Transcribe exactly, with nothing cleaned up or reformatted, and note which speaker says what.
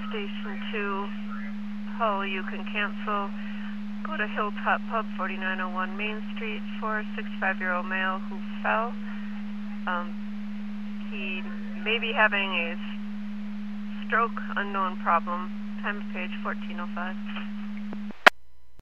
Speaker 1: Station two, Hull, you can cancel. Go to Hilltop Pub, forty-nine oh one Main Street, for a sixty-five-year-old male who fell. Um, he may be having a stroke, unknown problem. Time of page fourteen oh five.